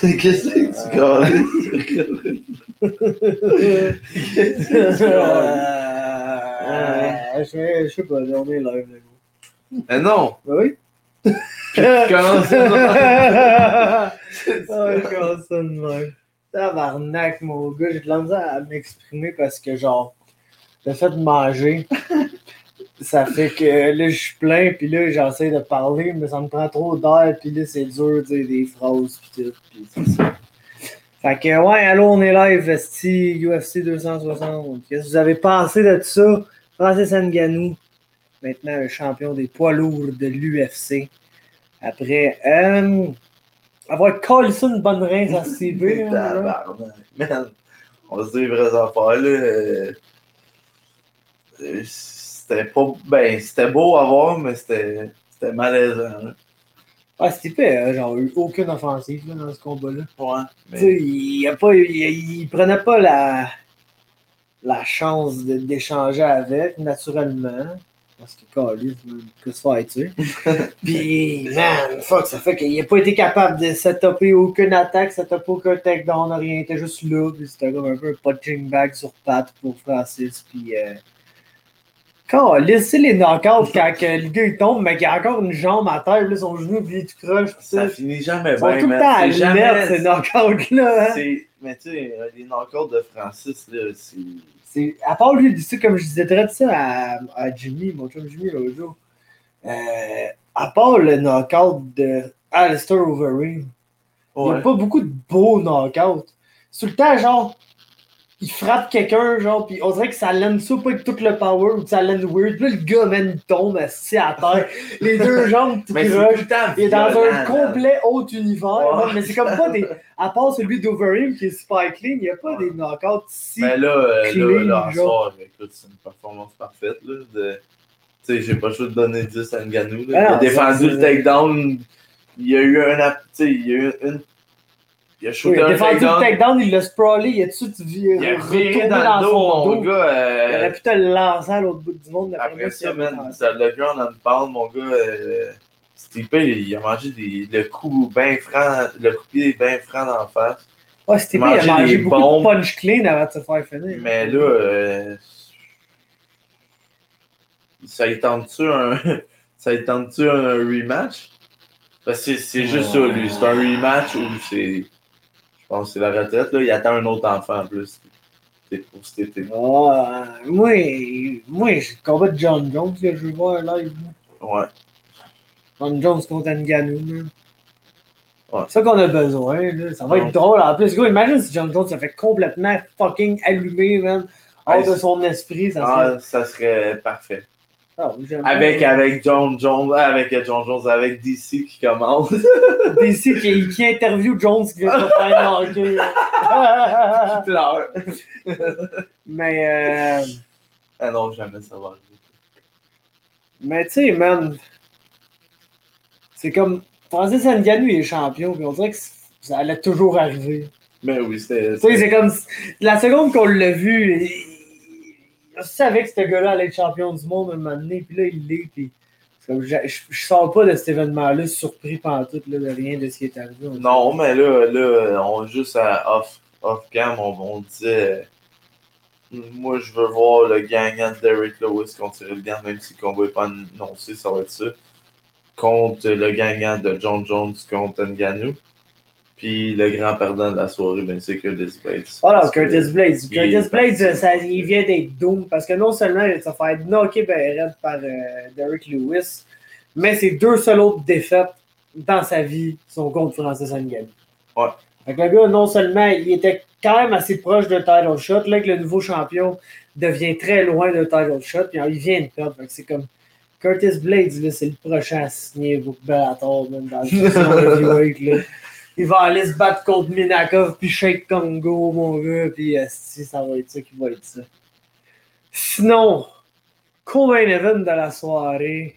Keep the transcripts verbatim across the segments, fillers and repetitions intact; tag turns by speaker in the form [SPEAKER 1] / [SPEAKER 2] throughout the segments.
[SPEAKER 1] Qu'est-ce que tu calisses? Qu'est-ce que tu calisses?
[SPEAKER 2] Je sais pas, on est live.
[SPEAKER 1] Mais non!
[SPEAKER 2] Oui?
[SPEAKER 1] Tu commences ça.
[SPEAKER 2] Ah, je commence ça de même. Tabarnak, mon gars, j'ai de la misère à m'exprimer parce que, genre, le fait de manger, ça fait que là, je suis plein, puis là, j'essaie de parler, mais ça me prend trop d'air, puis là, c'est dur de dire des phrases, puis tout, puis c'est ça. Fait que, ouais, allô, on est live, Vesti, U F C deux cent soixante. Qu'est-ce que vous avez pensé de tout ça? Francis Ngannou, maintenant le champion des poids lourds de l'U F C. Après, euh, avoir collé ça une bonne reine à C B.
[SPEAKER 1] Tabarnak, man. On se dit les vraies affaires, là. Euh, C'était pas. Ben, c'était beau à voir, mais c'était. C'était malaisant, là.
[SPEAKER 2] Ah, c'était pas, euh, genre, eu aucune offensive là, dans ce combat-là.
[SPEAKER 1] Ouais.
[SPEAKER 2] Tu sais,
[SPEAKER 1] Mais...
[SPEAKER 2] il, a pas, il, il prenait pas la, la chance de, d'échanger avec, naturellement. Parce que, caliste, que se faire tuer. Puis, man, fuck, ça fait qu'il a pas été capable de setuper aucune attaque, setuper aucun takedown, rien. Il était juste là, puis c'était comme un peu un punching bag sur patte pour Francis. Puis, euh, caliste, c'est les knockouts quand que le gars il tombe, mais qu'il a encore une jambe à terre, là, son genou, puis il tout croche.
[SPEAKER 1] Ça finit jamais
[SPEAKER 2] Ils sont
[SPEAKER 1] bien,
[SPEAKER 2] tout le
[SPEAKER 1] man.
[SPEAKER 2] temps à
[SPEAKER 1] C'est
[SPEAKER 2] l'alerte,
[SPEAKER 1] jamais...
[SPEAKER 2] ces knockouts-là. Hein?
[SPEAKER 1] C'est... Mais tu sais, les knockouts de Francis, là, c'est...
[SPEAKER 2] C'est... À part lui, dis ça, comme je disais très ça à, à Jimmy, mon chum Jimmy, l'autre jour. Euh, à part le knockout de Alistair Overeem, il n'y a
[SPEAKER 1] Ouais.
[SPEAKER 2] pas beaucoup de beaux knockouts. C'est tout le temps, genre, il frappe quelqu'un, genre, pis on dirait que ça l'aime ça, pas avec tout le power, ou que ça l'aime weird. Puis là, le gars, man, il tombe assis à terre, les deux jambes tout
[SPEAKER 1] Mais c'est
[SPEAKER 2] croches.
[SPEAKER 1] tout le temps
[SPEAKER 2] Il est dans
[SPEAKER 1] violent,
[SPEAKER 2] un complet autre univers,
[SPEAKER 1] Ouais.
[SPEAKER 2] man, mais c'est comme pas des. À part celui d'Overeem qui est super clean, il n'y a pas
[SPEAKER 1] Ouais.
[SPEAKER 2] des knockouts si.
[SPEAKER 1] Mais là, euh,
[SPEAKER 2] clean,
[SPEAKER 1] là, là, en
[SPEAKER 2] genre.
[SPEAKER 1] soir, écoute, c'est une performance parfaite, là, de... Tu sais, j'ai pas le choix de donner dix à Ngannou, là.
[SPEAKER 2] Ah
[SPEAKER 1] Il a
[SPEAKER 2] non,
[SPEAKER 1] défendu
[SPEAKER 2] c'est-
[SPEAKER 1] le takedown, il y a eu un... Tu sais, il y a eu une... Il a
[SPEAKER 2] Oui,
[SPEAKER 1] shooté
[SPEAKER 2] il a
[SPEAKER 1] un
[SPEAKER 2] défendu
[SPEAKER 1] takedown.
[SPEAKER 2] le takedown, il l'a sprawlé, il a tout de suite
[SPEAKER 1] Il a viré dans le dos, mon gars. Euh...
[SPEAKER 2] Il aurait pu te le lancer à l'autre bout du monde.
[SPEAKER 1] Après ça, man, ça le ground and pound, mon gars. Euh... Stipe, il a mangé des... le coup bien franc, le coup de pied bien franc d'en face.
[SPEAKER 2] Ouais, Stipe, il a mangé beaucoup
[SPEAKER 1] bombes,
[SPEAKER 2] de punch clean avant de se faire finir.
[SPEAKER 1] Mais là, euh... ça y tente-tu un... ça y tente-tu un rematch? Parce que c'est juste ouais. ça, lui. C'est un rematch où c'est... Je pense que c'est la retraite, là. Il attend un autre enfant en plus. C'est pour cet été.
[SPEAKER 2] Ah, moi, moi, c'est le combat de John Jones que je veux voir live.
[SPEAKER 1] Ouais.
[SPEAKER 2] John Jones contre Ngannou, man.
[SPEAKER 1] Ouais.
[SPEAKER 2] C'est ça qu'on a besoin, là. Ça va ouais. être drôle. En plus, gars, imagine si John Jones se fait complètement fucking allumer, man. Hors ouais, de son esprit, ça
[SPEAKER 1] ah,
[SPEAKER 2] serait...
[SPEAKER 1] ça serait parfait.
[SPEAKER 2] Ah,
[SPEAKER 1] avec, bien, avec John Jones, avec John Jones, avec D C qui commence.
[SPEAKER 2] D C qui, qui interview Jones qui vient de faire knocker.
[SPEAKER 1] Qui pleure.
[SPEAKER 2] Mais euh...
[SPEAKER 1] Ah non, jamais ça va arriver.
[SPEAKER 2] Mais tu sais, man, c'est comme Francis Ngannou il est champion, puis on dirait que ça allait toujours arriver.
[SPEAKER 1] Mais oui, c'était...
[SPEAKER 2] Tu sais, c'est comme la seconde qu'on l'a vu, je savais que ce gars-là allait être champion du monde un moment donné, puis là, il l'est, puis je, je, je sors pas de cet événement-là surpris pantoute là, de rien de ce qui est arrivé.
[SPEAKER 1] Non, mais là, là, on juste à off, off cam, on, on disait moi je veux voir le gagnant de Derrick Lewis contre Cyril Gane, même si le combat n'est pas annoncé, ça va être ça. Contre le gagnant de John Jones contre Ngannou. Puis le grand perdant de la soirée, ben, c'est Curtis Blades.
[SPEAKER 2] Voilà, Curtis Blades. Curtis Blades, ça, il vient d'être doom parce que non seulement il va se faire knocker ben raide par euh, Derrick Lewis, mais ses deux seules autres défaites dans sa vie sont contre Francis Ngannou.
[SPEAKER 1] Ouais.
[SPEAKER 2] Fait que le gars, non seulement il était quand même assez proche d'un title shot, là que le nouveau champion devient très loin d'un title shot, puis il vient de perdre. Fait que c'est comme Curtis Blades, là, c'est le prochain à signer pour Bellator, même dans le heavyweight, là. Il va aller se battre contre Minakov puis Shake Congo, mon gars, puis euh, si ça va être ça qui va être ça. Sinon, co-main event de la soirée.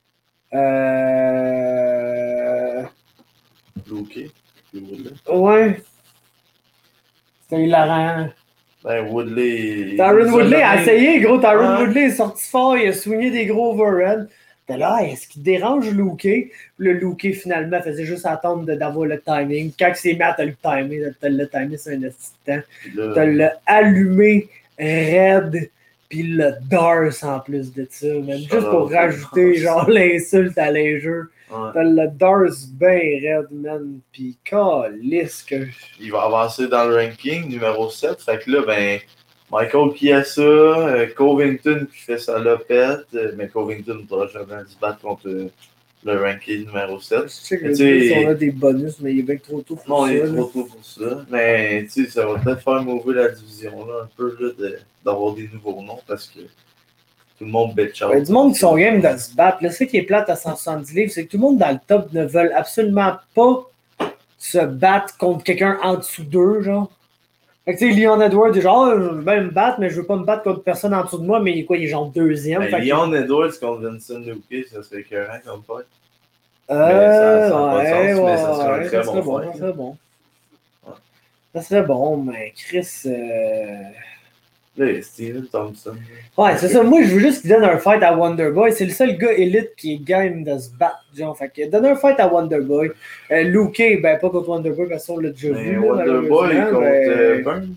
[SPEAKER 2] Euh...
[SPEAKER 1] Ok.
[SPEAKER 2] Ouais. C'était hilarant.
[SPEAKER 1] Ben, Woodley.
[SPEAKER 2] Tyron Woodley a essayé, gros. Tyron
[SPEAKER 1] ouais.
[SPEAKER 2] Woodley est sorti fort, il a swingé des gros overhead. T'es là, ah, est-ce qu'il dérange Luke? Le Luke, finalement, faisait juste attendre de, d'avoir le timing. Quand il s'est mis à te le timer, t'as le timer, c'est un instant. T'as le allumé raide, puis le Darce en plus de ça, même. Juste pour rajouter, genre, l'insulte à l'injure. Ouais. T'as le Darce bien raide, man. Puis, calisse que.
[SPEAKER 1] Il va avancer dans le ranking numéro sept. Fait que là, ben. Michael qui a ça, euh, Covington qui fait sa lopette, euh, mais Covington ne pourra jamais se battre contre euh, le ranking numéro sept.
[SPEAKER 2] Je sais que le on a des bonus, mais il est bien trop tôt pour
[SPEAKER 1] non,
[SPEAKER 2] ça.
[SPEAKER 1] Non, il est trop tôt pour ça. Mais tu sais, ça va peut-être faire mouver la division là, un peu là, de, d'avoir des nouveaux noms parce que tout le monde bitch out.
[SPEAKER 2] Il y a du monde qui sont game de se battre. Là, ce qui est plate à cent soixante-dix livres, c'est que tout le monde dans le top ne veut absolument pas se battre contre quelqu'un en dessous d'eux, genre. Fait que tu sais, Leon Edwards, genre, oh, je veux bien me battre, mais je veux pas me battre contre personne en dessous de moi, mais il est quoi, il est genre deuxième.
[SPEAKER 1] Ben,
[SPEAKER 2] fait
[SPEAKER 1] Leon
[SPEAKER 2] que...
[SPEAKER 1] Edwards contre Vincent Luque, ça serait écœurant comme fight.
[SPEAKER 2] Euh, mais ça, ça
[SPEAKER 1] ouais,
[SPEAKER 2] pas de sens,
[SPEAKER 1] ouais,
[SPEAKER 2] mais ça serait
[SPEAKER 1] ouais, un très
[SPEAKER 2] ça
[SPEAKER 1] bon
[SPEAKER 2] serait bon,
[SPEAKER 1] fight.
[SPEAKER 2] Ça serait bon. Ouais. Ça serait bon, mais Chris... Euh...
[SPEAKER 1] Là, Steven Thompson.
[SPEAKER 2] Ouais, c'est ça. Moi, je veux juste qu'il donne un fight à Wonderboy. C'est le seul gars élite qui est game de se battre, genre. Fait que donne un fight à Wonderboy. Euh, Luque, ben pas contre Wonderboy, parce qu'on l'a déjà
[SPEAKER 1] mais
[SPEAKER 2] vu.
[SPEAKER 1] Wonderboy contre
[SPEAKER 2] mais...
[SPEAKER 1] euh, Burns.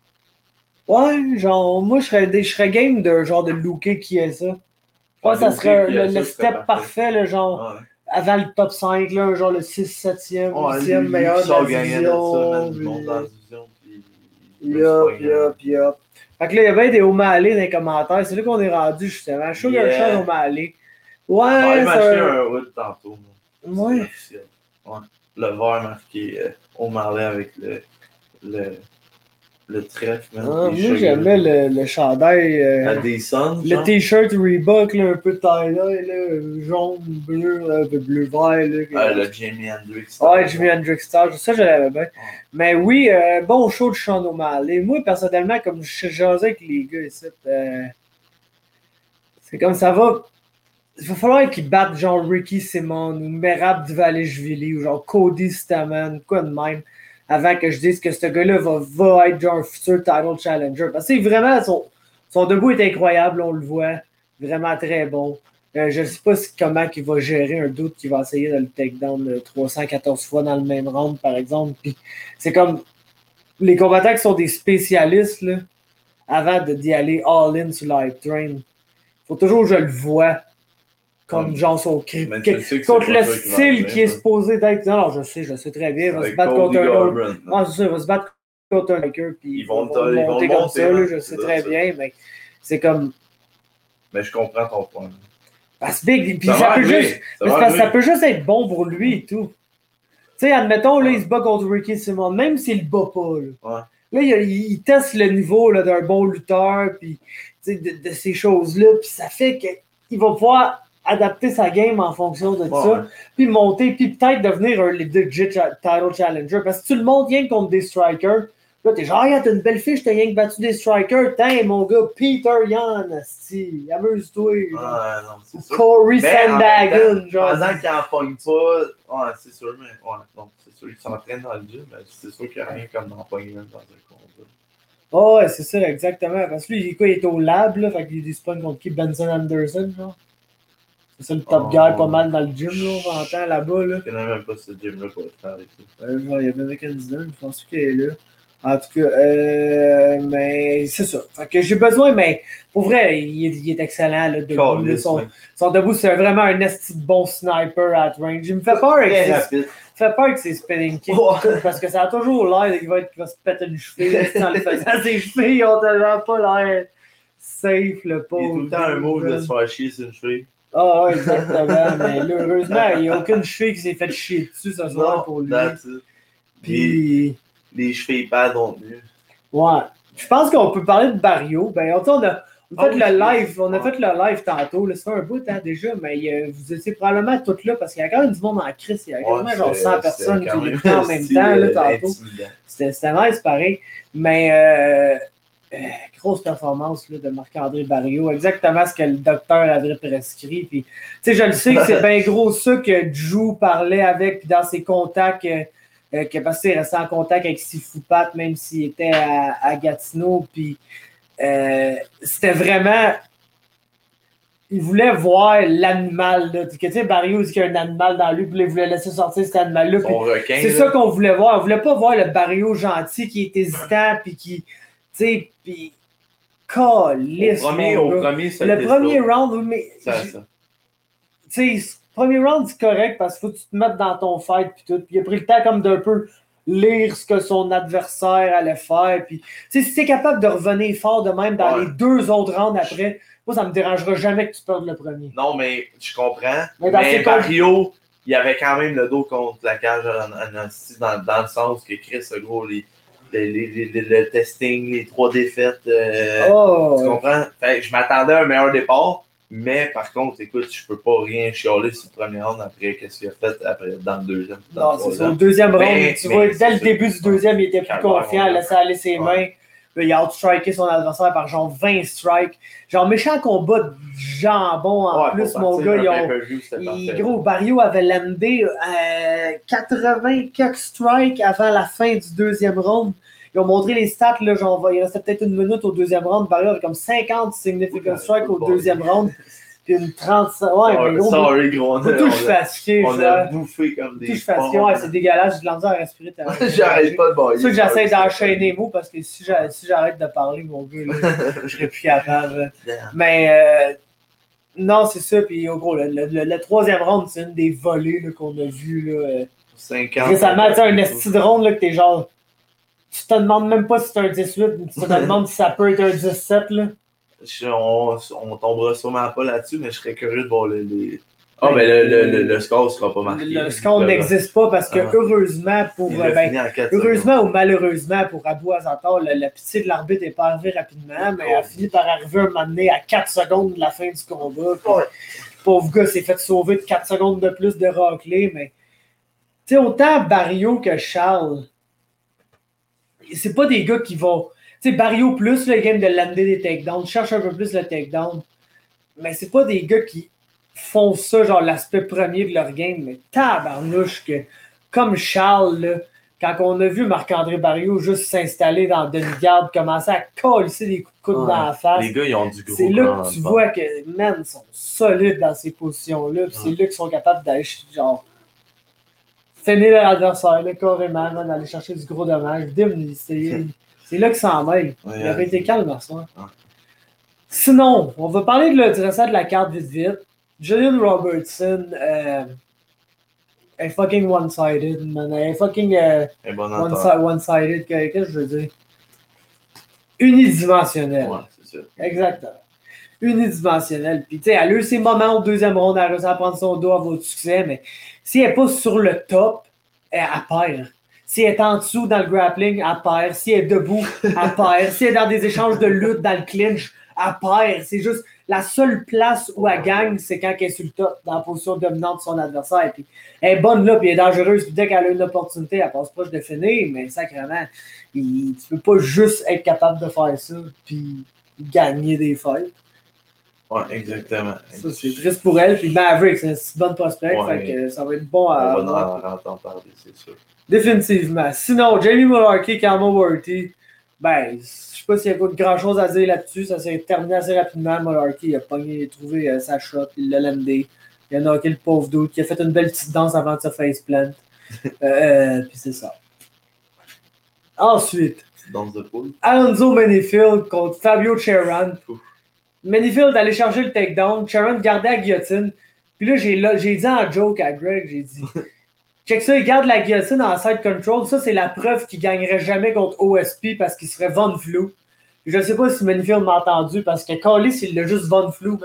[SPEAKER 2] Ouais, genre, moi, je serais, je serais game de genre de Luque qui est ça. Je pense que ça serait le, le step parfait, parfait le genre, ouais. Avant le top cinq, là, genre le six, septième, huitième meilleur de la division.
[SPEAKER 1] Du monde dans la division.
[SPEAKER 2] Yup, yup, yup. Fait que là, il y avait des O'Malley dans les commentaires. C'est là qu'on est rendu, justement. Sugar yeah. Sean O'Malley. Ouais,
[SPEAKER 1] ouais.
[SPEAKER 2] Ça...
[SPEAKER 1] J'ai acheté un hood tantôt.
[SPEAKER 2] Ouais.
[SPEAKER 1] ouais. Le vert marqué euh, O'Malley avec le, le, le trèfle.
[SPEAKER 2] Ah, moi, j'aimais le, le chandail. Euh,
[SPEAKER 1] à des sons,
[SPEAKER 2] le genre? T-shirt Reebok, là, un peu tie-dye, là, jaune, bleu, euh, bleu-vert. Là,
[SPEAKER 1] ah, le Jimi Hendrix.
[SPEAKER 2] Ouais, Jimi Hendrix Star. Ça, je l'avais bien. Ouais. Mais oui, euh, bon show de Sean O'Malley. Moi, personnellement, comme je jasais avec les gars ici, euh, c'est comme ça va. Il va falloir qu'ils battent genre Ricky Simon ou Merab Dvalishvili ou genre Cody Stamann, quoi de même, avant que je dise que ce gars-là va, va être genre un futur title challenger. Parce que vraiment, son, son debout est incroyable, on le voit. Vraiment très bon. Euh, je ne sais pas si, comment il va gérer un doute qu'il va essayer de le takedown trois cent quatorze fois dans le même round, par exemple. Puis c'est comme les combattants qui sont des spécialistes, là, avant de, d'y aller all-in sur l'hype train. Il faut toujours que je le vois comme ouais. genre son cri. Contre le style qui est supposé d'être. Non, non, je sais, je sais très bien. Il va se battre contre un autre. Non, c'est ça, il va se battre contre un hacker. Puis
[SPEAKER 1] ils vont,
[SPEAKER 2] ils vont, ils vont monter comme ça, là, je sais très ça. bien, mais c'est comme.
[SPEAKER 1] Mais je comprends ton point.
[SPEAKER 2] Parce que Big, puis ça, ça, peut juste, ça, parce ça peut juste être bon pour lui et tout. Tu sais, admettons, là, il se bat contre Ricky Simon, même s'il le bat pas. Là, ouais. là il, il teste le niveau là, d'un bon lutteur, puis de, de ces choses-là, puis ça fait qu'il va pouvoir adapter sa game en fonction de ouais, ça, ouais. puis monter, puis peut-être devenir un legit title challenger. Parce que tu le montes rien contre des strikers. Là, t'es genre, ah, t'as une belle fiche, t'as rien que battu des strikers. Tiens, mon gars, Peter Yan, asti, amuse-toi.
[SPEAKER 1] Ah, non, c'est sûr.
[SPEAKER 2] Corey Sandhagen, genre.
[SPEAKER 1] Pendant qu'il en pogne pas, ouais, c'est sûr, mais ouais, non, c'est sûr, il s'entraîne dans le gym, mais c'est sûr qu'il n'y a rien comme d'en pogner un dans un combat.
[SPEAKER 2] Oh, ouais, c'est ça, exactement. Parce que lui, il est quoi, il est au lab, là, fait qu'il spawn contre qui? Benson Anderson, genre. C'est ça le top oh, guy pas mal dans le gym, là, on entend là-bas, là.
[SPEAKER 1] Je connais même pas ce gym-là pour le faire avec lui.
[SPEAKER 2] Euh, genre, il y a American Zone, je pense qu'il est là. En tout cas, euh, mais c'est ça. Fait que j'ai besoin, mais pour vrai, il est, il est excellent, là, debout. Oh, là, son, son debout, c'est vraiment un esti de bon sniper at range. Il me fait peur avec ses, fait peur avec ses spinning kicks, oh. parce que ça a toujours l'air qu'il va, qu'il va se péter une cheville en le faisant. Ses chevilles ont tellement pas l'air safe, le pauvre.
[SPEAKER 1] Il y a tout le temps un mot de se faire chier sur une cheville.
[SPEAKER 2] Ah, oh, exactement. Mais là, heureusement, il n'y a aucune cheville qui s'est fait chier dessus ce soir pour lui. Puis...
[SPEAKER 1] Les chevilles pas non plus.
[SPEAKER 2] Ouais. Je pense qu'on peut parler de Barrio. Ben, on a, on a fait oh, le live. On a fait le live tantôt. Là, ça fait un bout de temps déjà, mais euh, vous étiez probablement toutes là parce qu'il y a quand même du monde en crise. Il y a quand même ouais, genre cent personnes qui l'écoutent en même temps là, tantôt. C'était, c'était nice, pareil. Mais euh, euh, grosse performance là, de Marc-André Barrio. Exactement ce que le docteur avait prescrit. Puis, je le sais que c'est bien gros ça que Drew parlait avec puis dans ses contacts. Euh, Euh, que parce qu'il restait en contact avec Sifu Pat, même s'il était à, à Gatineau. Puis euh, c'était vraiment. il voulait voir l'animal, là. Tu sais, Barrio dit qu'il y a un animal dans lui, puis il voulait laisser sortir cet animal-là.
[SPEAKER 1] Son requin.
[SPEAKER 2] C'est
[SPEAKER 1] là.
[SPEAKER 2] ça qu'on voulait voir. On voulait pas voir le Barrio gentil qui est hésitant, puis qui, tu sais, puis calisse.
[SPEAKER 1] Au premier, au premier, ça
[SPEAKER 2] Le premier round, oui, mais.
[SPEAKER 1] Ça, ça.
[SPEAKER 2] Tu sais, premier round, c'est correct parce qu'il faut que tu te mettes dans ton fight, puis tout. Puis il a pris le temps comme d'un peu lire ce que son adversaire allait faire. Puis, tu sais, si t'es capable de revenir fort de même dans
[SPEAKER 1] ouais.
[SPEAKER 2] les deux autres rounds après, moi, ça me dérangera jamais que tu perdes le premier.
[SPEAKER 1] Non, mais je comprends.
[SPEAKER 2] Mais,
[SPEAKER 1] mais Barrio, il avait quand même le dos contre la cage dans, dans le sens que Chris, le gros, les, les, les, les, le testing, les trois défaites. Euh,
[SPEAKER 2] oh,
[SPEAKER 1] tu comprends? Fait, je m'attendais à un meilleur départ. Mais par contre, écoute, je peux pas rien chialer sur le premier round après qu'est-ce qu'il a fait après, dans le deuxième. Dans
[SPEAKER 2] non, c'est ça. Le deuxième round, mais, tu mais vois, dès le début du deuxième, il était plus confiant, il laissait aller ses ouais. mains. Là, il a outstriké son adversaire par genre vingt strikes. Genre méchant combat de jambon en ouais, plus, mon gars. Ils ont, il, gros, Barrio avait landé euh, quatre-vingts quelques strikes avant la fin du deuxième round. Ils ont montré les stats, là, genre, il restait peut-être une minute au deuxième round. Barrio avait comme cinquante significant strikes au deuxième round. Puis une trente. Ouais,
[SPEAKER 1] sorry,
[SPEAKER 2] mais gros.
[SPEAKER 1] Sorry, gros.
[SPEAKER 2] On, tout, je suis fatigué.
[SPEAKER 1] On a bouffé comme des.
[SPEAKER 2] Tout, je suis fatigué. Ouais, c'est dégueulasse. J'ai de la misère à respirer.
[SPEAKER 1] J'arrête pas de bailler.
[SPEAKER 2] C'est ça que j'essaie d'enchaîner les mots parce que si j'arrête de parler, mon gars, là, je serais plus capable. Mais euh, non, c'est ça. Puis au gros, le, le, le, le troisième round, c'est une des volées qu'on a vues. Là,
[SPEAKER 1] cinquante.
[SPEAKER 2] Récemment, tu sais, un esti de ronde là, que t'es genre. Tu te demandes même pas si c'est un dix-huit, tu te demandes si ça peut être un dix-sept. Là.
[SPEAKER 1] Je, on, on tombera sûrement pas là-dessus, mais je serais curieux de voir les. les... Ah, mais le, le, le, le score sera pas marqué.
[SPEAKER 2] Le score n'existe pas parce que, ah, heureusement pour. Ben, heureusement secondes. Ou malheureusement pour Abou Azatar, le, la pitié de l'arbitre n'est pas arrivée rapidement, mais elle a fini par arriver un moment donné à quatre secondes de la fin du combat. Ouais. Pauvre gars s'est fait sauver de quatre secondes de plus de raclée, mais. Tu sais, autant Barrio que Charles. C'est pas des gars qui vont. Tu sais, Barrio plus le game de lander des takedowns, cherche un peu plus le takedown. Mais c'est pas des gars qui font ça, genre l'aspect premier de leur game. Mais tabarnouche que, comme Charles, là, quand on a vu Marc-André Barrio juste s'installer dans demi-garde, commencer à coller des coups de coude ouais, dans la face.
[SPEAKER 1] Les gars, ils ont du gros.
[SPEAKER 2] C'est là que tu vois que, man, ils sont solides dans ces positions-là. Ouais. C'est là qu'ils sont capables d'aller, genre. Finir leur adversaire, là, carrément, man, d'aller chercher du gros dommage. C'est, c'est là qu'ils s'en mêlent. Ouais, il avait été calme à ça. Ouais. Sinon, on va parler de, du restant de la carte vite vite. Julian Robertson euh, est fucking one-sided, man. Elle est fucking euh, bon one-sided. One-sided. Qu'est-ce que je veux dire? Unidimensionnel.
[SPEAKER 1] Ouais, c'est ça.
[SPEAKER 2] Exactement. Unidimensionnel. Puis, tu sais, elle a eu ses moments au deuxième round, elle a réussi à prendre son dos à votre succès, mais si elle n'est pas sur le top, elle, elle perd. Si elle est en dessous dans le grappling, elle perd. Si elle est debout, elle perd. Si elle est dans des échanges de lutte, dans le clinch, elle perd. C'est juste la seule place où elle gagne, c'est quand elle est sur le top, dans la position dominante de son adversaire. Puis, elle est bonne là, puis elle est dangereuse. Puis dès qu'elle a une opportunité, elle passe proche de finir, mais sacrément, il, tu peux pas juste être capable de faire ça, puis gagner des fights.
[SPEAKER 1] Ouais, exactement.
[SPEAKER 2] Ça, c'est triste pour elle. Puis Maverick, c'est une bonne prospect.
[SPEAKER 1] Ouais,
[SPEAKER 2] fait que ça va être bon à.
[SPEAKER 1] On va en entendre parler, c'est sûr.
[SPEAKER 2] Définitivement. Sinon, Jamie Mullarkey, Kama Worthy, ben, je sais pas s'il y a grand chose à dire là-dessus. Ça s'est terminé assez rapidement. Mullarkey, il a pogné, il a trouvé euh, sa shot, il l'a landé. Il a knocké le pauvre dude qui a fait une belle petite danse avant de se faceplant. euh, euh, puis c'est ça. Ensuite,
[SPEAKER 1] danse de poule.
[SPEAKER 2] Alonzo Menifield contre Fabio Cherran. Menifield allait chercher le takedown, Sharon gardait la guillotine. Puis là, j'ai, là, j'ai dit en joke à Greg, j'ai dit check ça, il garde la guillotine en side control. Ça, c'est la preuve qu'il gagnerait jamais contre O S P parce qu'il serait Von Flou. Je sais pas si Menifield m'a entendu parce que Callis, il l'a juste Von Flou.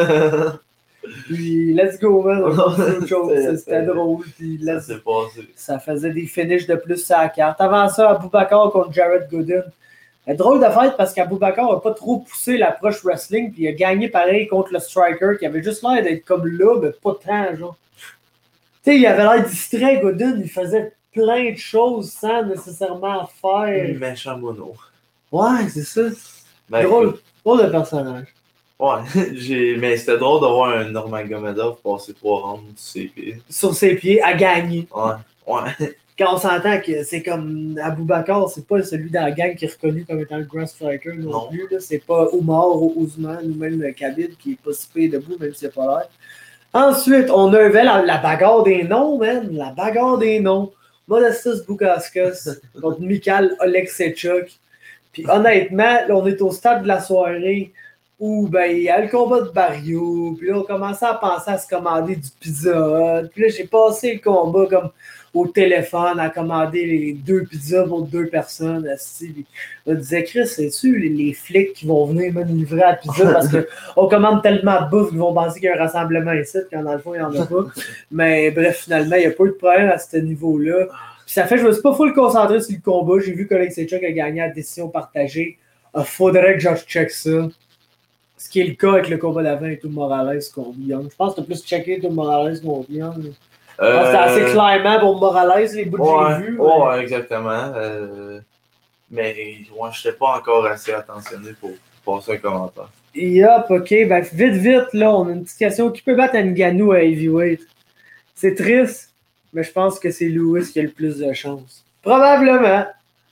[SPEAKER 2] Puis let's go, man. C'était, c'était drôle. Puis let's...
[SPEAKER 1] ça,
[SPEAKER 2] ça faisait des finishes de plus sur la carte. Avant ça, Abubakar contre Jared Gooden. C'est drôle de fait parce qu'Abubakar n'a pas trop poussé l'approche wrestling, puis il a gagné pareil contre le striker qui avait juste l'air d'être comme là, mais pas tant, genre. Tu sais, il avait l'air distrait, Gooden, il faisait plein de choses sans nécessairement faire.
[SPEAKER 1] Le méchant mono.
[SPEAKER 2] Ouais, c'est ça.
[SPEAKER 1] Ben,
[SPEAKER 2] drôle,
[SPEAKER 1] écoute,
[SPEAKER 2] drôle de personnage.
[SPEAKER 1] Ouais, j'ai... mais c'était drôle de voir un Nurmagomedov passer trois rounds sur ses pieds.
[SPEAKER 2] Sur ses pieds, à gagner.
[SPEAKER 1] Ouais, ouais.
[SPEAKER 2] Quand on s'entend que c'est comme Aboubakar, c'est pas celui dans la gang qui est reconnu comme étant le grand striker non, non. plus. Là. C'est pas Omar ou Ousmane ou même Khabib qui est pas si payé debout, même s'il n'a pas l'air. Ensuite, on avait la, la bagarre des noms, man. La bagarre des noms. Modestas Bukauskas contre Mikhail Oleksiejczuk. Puis honnêtement, là, on est au stade de la soirée où ben, il y a le combat de Barrio. Puis là, on commençait à penser à se commander du Pizza Hut. Puis là, j'ai passé le combat comme au téléphone à commander les deux pizzas pour deux personnes. Puis on disait, Chris, c'est-tu les, les flics qui vont venir me livrer à la pizza parce qu'on commande tellement de bouffe qu'ils vont penser qu'il y a un rassemblement ici, quand dans le fond, il n'y en a pas. Mais bref, finalement, il n'y a pas eu de problème à ce niveau-là. Puis ça fait que je me suis pas full concentré sur le combat. J'ai vu qu'Oleksiejczuk a gagné à décision partagée. Il faudrait que je check ça. Ce qui est le cas avec le combat d'avant et tout Morales contre Young. Je pense que tu as plus checké tout Morales contre Young. Euh, c'était assez clairement pour Morales, les bouts
[SPEAKER 1] ouais,
[SPEAKER 2] que j'ai vus.
[SPEAKER 1] Ouais, mais... exactement. Euh, mais ouais, je n'étais pas encore assez attentionné pour passer un commentaire.
[SPEAKER 2] Yup, ok. Ben, vite, vite, là, on a une petite question. Qui peut battre Ngannou à heavyweight? C'est triste, mais je pense que c'est Lewis qui a le plus de chance. Probablement.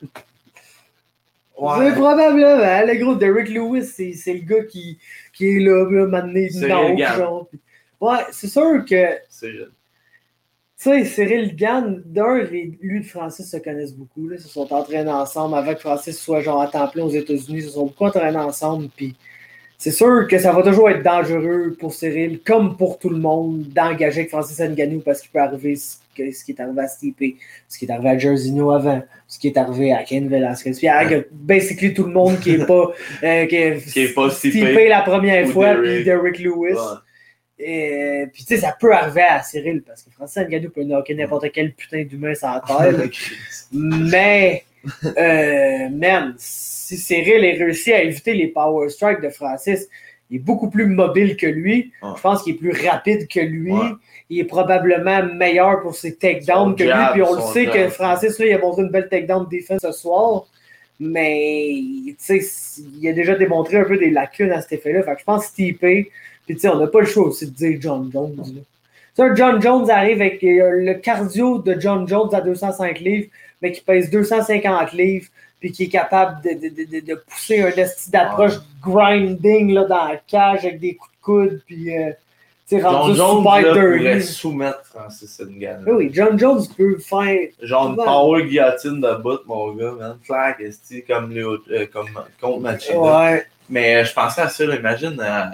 [SPEAKER 2] Ouais. C'est probablement. Le gros Derrick Lewis, c'est, c'est le gars qui, qui est là, là m'amener dans genre. Ouais, c'est sûr que.
[SPEAKER 1] C'est jeune.
[SPEAKER 2] Tu sais, Cyril Gann, d'un, les, lui et Francis se connaissent beaucoup. Là, ils se sont entraînés ensemble. Avant que Francis soit genre à temps plein aux États-Unis, ils se sont beaucoup entraînés ensemble. Puis c'est sûr que ça va toujours être dangereux pour Cyril, comme pour tout le monde, d'engager avec Francis Ngannou parce qu'il peut arriver ce, ce qui est arrivé à Stipe, ce qui est arrivé à Jairzinho avant, ce qui est arrivé à Cain Velasquez. Puis à basically tout le monde qui n'est pas, euh, qui est,
[SPEAKER 1] qui est pas
[SPEAKER 2] Stipe la première fois, puis Derrick Lewis. Ouais. Et puis, tu sais, ça peut arriver à Cyril, parce que Francis Ngannou peut knocker n'importe quel putain d'humain sur la terre. Mais, euh, man, si Cyril est réussi à éviter les power strikes de Francis, il est beaucoup plus mobile que lui. Ouais. Je pense qu'il est plus rapide que lui. Ouais. Il est probablement meilleur pour ses takedowns que jab, lui. Puis on le sait jab. que Francis, là, il a montré une belle takedown défense ce soir. Mais, tu sais, il a déjà démontré un peu des lacunes à cet effet-là. Fait que je pense que Stipe... Puis, tu sais, on n'a pas le choix aussi de dire John Jones. Tu sais, John Jones arrive avec euh, le cardio de John Jones à deux cent cinq livres, mais qui pèse deux cent cinquante livres, puis qui est capable de, de, de, de pousser un esti d'approche grinding là, dans la cage avec des coups de coude, puis euh, tu sais, rendu
[SPEAKER 1] John
[SPEAKER 2] super
[SPEAKER 1] Jones
[SPEAKER 2] dirty.
[SPEAKER 1] pourrait soumettre Francis Ngannou.
[SPEAKER 2] Oui, oui, John Jones peut faire...
[SPEAKER 1] Genre une power guillotine de bout, mon gars, man. Flag, esti, comme, euh, comme contre Machida.
[SPEAKER 2] Ouais.
[SPEAKER 1] Mais euh, je pensais à ça, là, imagine... Euh,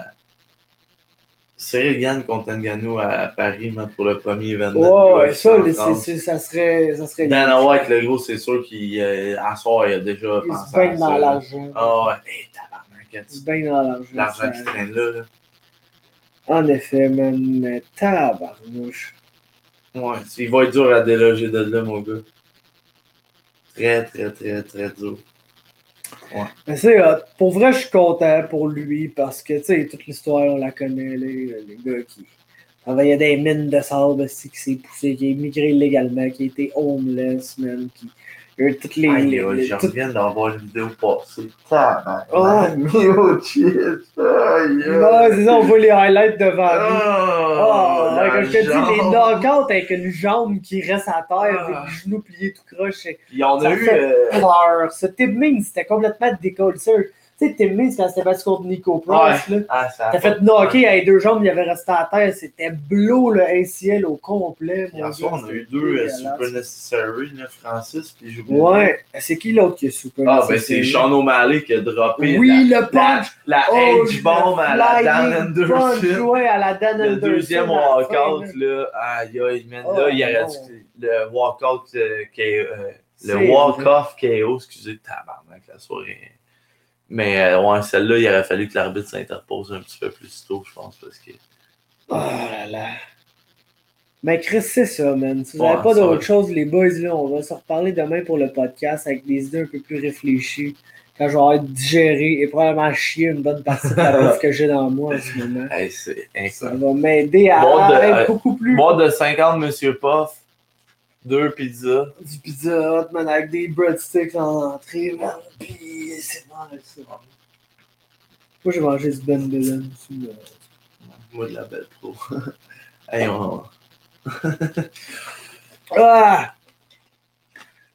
[SPEAKER 1] Cyril Gann contre Ngannou à Paris man, pour le premier événement.
[SPEAKER 2] Ouais, ouais ça, c'est, c'est, ça serait. Ça serait
[SPEAKER 1] Dana White, le gros, c'est sûr qu'il euh, à soir, il a déjà
[SPEAKER 2] il
[SPEAKER 1] pensé.
[SPEAKER 2] Il se baigne dans l'argent.
[SPEAKER 1] Ah ouais, hey, tabarnak.
[SPEAKER 2] Il se baigne dans l'argent.
[SPEAKER 1] L'argent qui traîne là, là.
[SPEAKER 2] En effet, man, mais tabarnouche.
[SPEAKER 1] Ouais, il va être dur à déloger de là, mon gars. Très, très, très, très dur. Ouais.
[SPEAKER 2] Mais c'est euh, pour vrai, je suis content pour lui parce que, tu sais, toute l'histoire, on la connaît, les, les gars qui travaillaient dans des mines de sable, qui s'est poussé, qui a immigré illégalement, qui a été homeless, man, qui a eu toutes les...
[SPEAKER 1] Aïe,
[SPEAKER 2] les,
[SPEAKER 1] les,
[SPEAKER 2] les
[SPEAKER 1] je
[SPEAKER 2] toutes...
[SPEAKER 1] reviens d'avoir une vidéo passée. Tabarnak.
[SPEAKER 2] Oh,
[SPEAKER 1] yo, shit. Aïe,
[SPEAKER 2] ouais, c'est ça, on voit les highlights devant nous.
[SPEAKER 1] Oh,
[SPEAKER 2] oh ouais, comme je te dis, les knockouts avec une jambe qui reste à terre, avec le genou plié tout croche.
[SPEAKER 1] Il y en a eu...
[SPEAKER 2] peur. Ce Tim Means, c'était complètement décollé. Tu sais, Tim Means, quand c'était battu contre Nico Price,
[SPEAKER 1] ouais.
[SPEAKER 2] là,
[SPEAKER 1] ah,
[SPEAKER 2] t'as fait knocker avec deux jambes, il avait resté à terre. C'était blow, le A C L au complet.
[SPEAKER 1] Hier soir, on a eu deux euh, Super Necessary, là, Francis, puis j'ai oublié.
[SPEAKER 2] Ouais, c'est qui l'autre qui est Super
[SPEAKER 1] Ah, ben c'est Sean O'Malley qui a droppé
[SPEAKER 2] oui,
[SPEAKER 1] la,
[SPEAKER 2] le punch!
[SPEAKER 1] La, la
[SPEAKER 2] oh,
[SPEAKER 1] H-bomb à la Dan Anderson.
[SPEAKER 2] Ouais, à la Dan Anderson.
[SPEAKER 1] Le deuxième walkout, là, aïe, aïe, man,
[SPEAKER 2] oh,
[SPEAKER 1] là, il aurait dû, le walkout, euh, euh, le walk-off K O, excusez, tabarnak, la soirée. Mais euh, ouais, celle-là, il aurait fallu que l'arbitre s'interpose un petit peu plus tôt, je pense, parce que...
[SPEAKER 2] Oh là là. Mais Chris, c'est ça, man. Si vous
[SPEAKER 1] ouais,
[SPEAKER 2] n'avez pas d'autre chose, les boys, là, on va se reparler demain pour le podcast avec des idées un peu plus réfléchies. Quand je vais être digéré et probablement chier une bonne partie de la bouffe que j'ai dans moi en ce moment.
[SPEAKER 1] Hey, c'est
[SPEAKER 2] ça va m'aider à
[SPEAKER 1] bon de,
[SPEAKER 2] être beaucoup plus...
[SPEAKER 1] Boîte de cinquante Monsieur Puff, deux pizzas.
[SPEAKER 2] Du pizza hot, man, avec des breadsticks en entrée, man. Puis c'est mal, ça. Moi, j'ai mangé du Ben Belen aussi.
[SPEAKER 1] Moi, de la belle pro. Hey, on...
[SPEAKER 2] ah!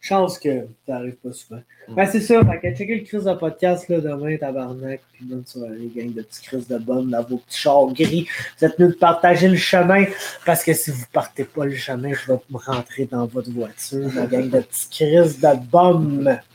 [SPEAKER 2] Chance que ça arrive pas souvent.
[SPEAKER 1] Mm.
[SPEAKER 2] Ben, c'est ça. Fait que checker le crise de podcast là, demain, tabarnak. Puis bonne soirée, gang de petits crises de bombes dans vos petits chars gris. Vous êtes mieux de partager le chemin. Parce que si vous partez pas le chemin, je vais me rentrer dans votre voiture. Ma gang de petits crises de bombes.